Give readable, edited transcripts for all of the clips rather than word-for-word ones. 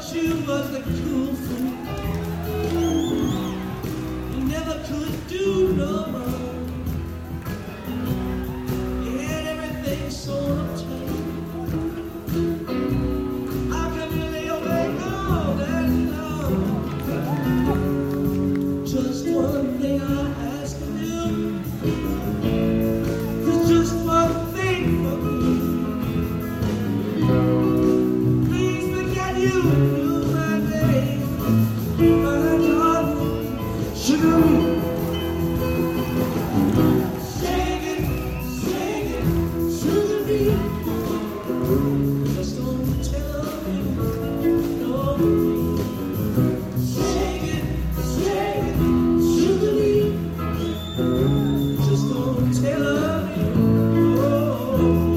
you was the cool fool. You never could do no more. You had everything so obtained. How can you lay awake all that long? Just one thing I ask of you. There's just one thing for me. Please forget you knew my name. My darling, sugar me. Shake it, sugar me. Just don't tell me no. Shake it, sugar me. Just don't tell me no.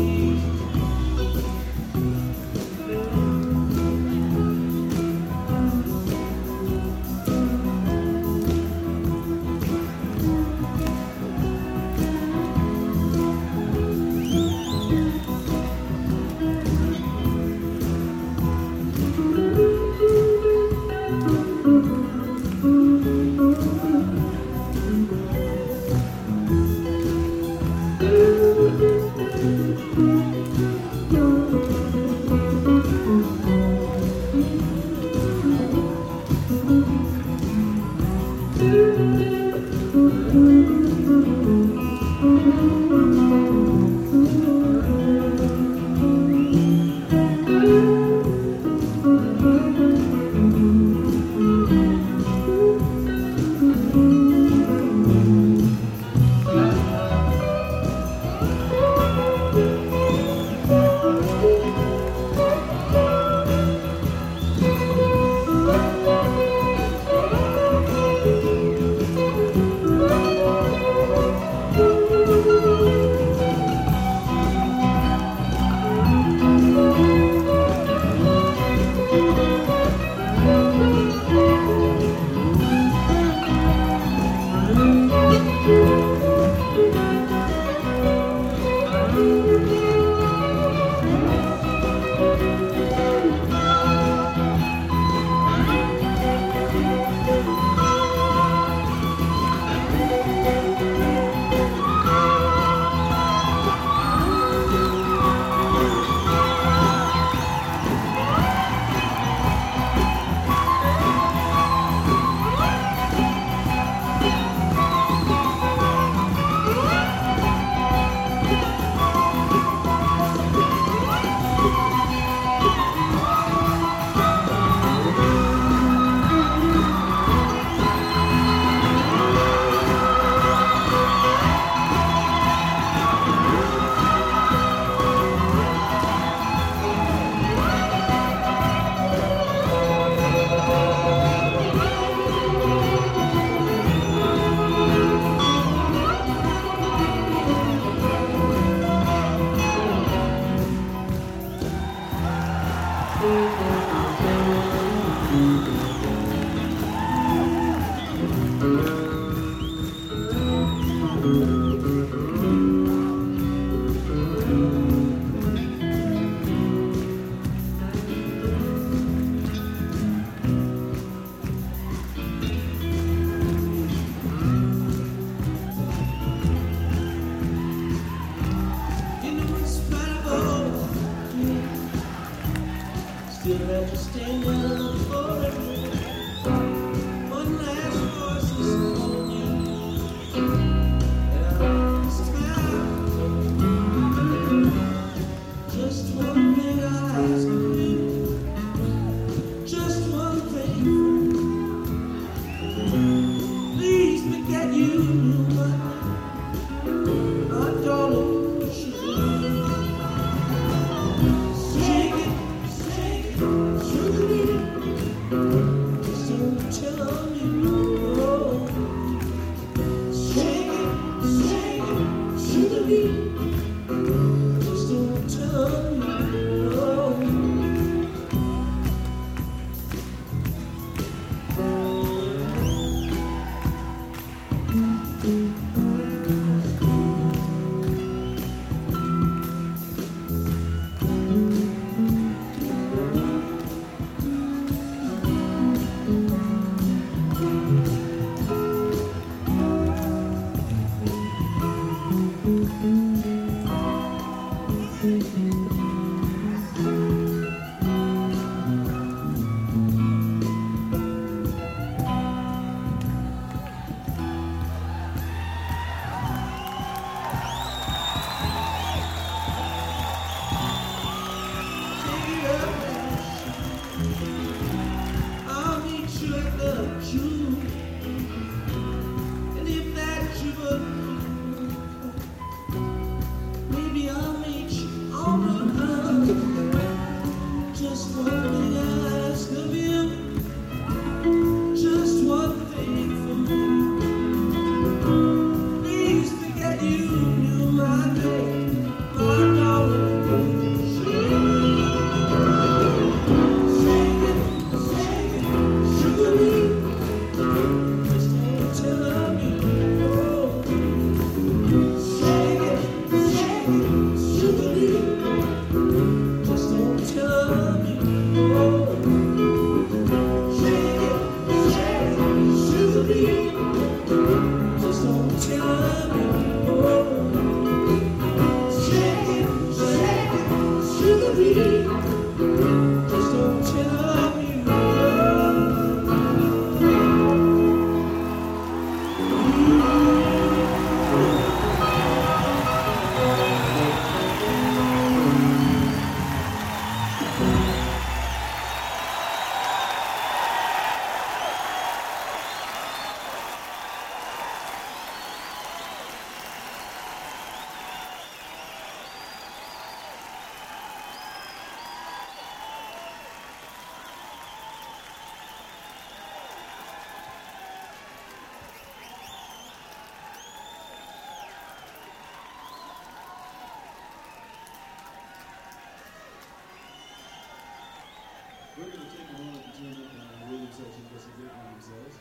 Still registering forever. One last voice is calling you. And this time, just one thing I ask of you. Just one thing. Please forget you knew my darling. Shake it, sugar me. Just don't tell me We're going to take a moment to tune in on the rhythm section for some big themselves.